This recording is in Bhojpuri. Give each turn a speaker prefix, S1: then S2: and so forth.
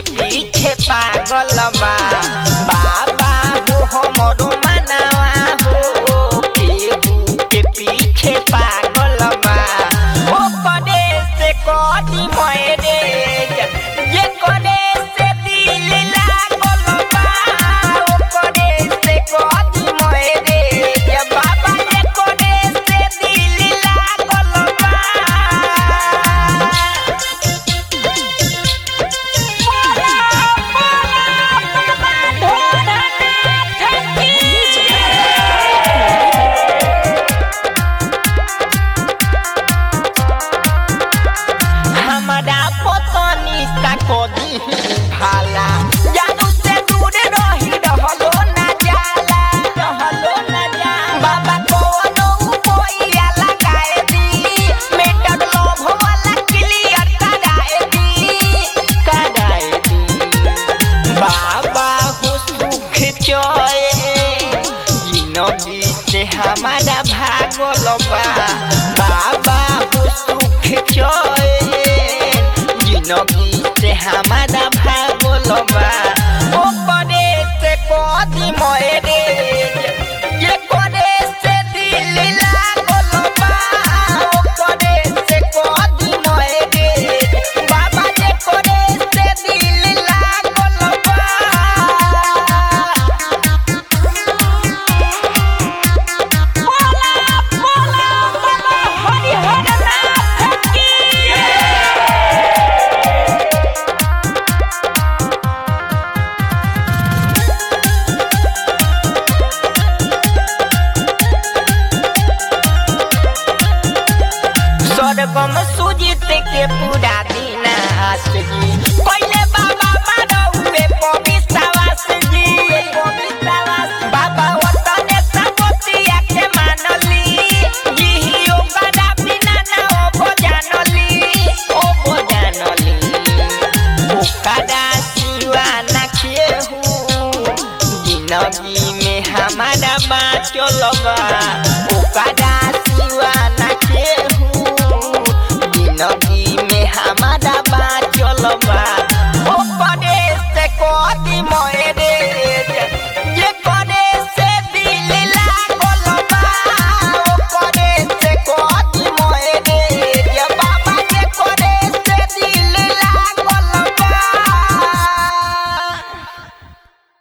S1: पीछे पागल बा बाबा हो हमरो मनवा हो केहू के पीछे पागल बा ओ करे से कोडी मोरे ये करे से दिल लागल बा ओ करे से कोडी मोरे ये बाबा ये करे से दिल लागल बा हमारा पतनी का कोदी भाला जानू से दूर रही रहलो ना जाला बाबा कोनो उपाया लगाए दी मेटर लोभ वाला क्लियर कराए दी बाबा हो सुख चोए जिंदगी से हमारा भागल बा बाबा हो सुख चोए जिंदगी से हमारा भागल बा ओ करे से कोदी मोरे ये करे से दिल लागल बा ओ करे से कोदी मोरे बाबा ये करे से दिल लागल बा बोला बाबा हरिहर नाथ की स्वर्गम सुजित के पूरा दिन आसगी पहले बाबा मानौले पवित्रवास जी बाबा वतने सबतिया के मानली जिहियो बड़ा बिना ना ओ जानली ओकरा सिवा ना केहू जिंदगी में हमारा बाँचल बा ओकरा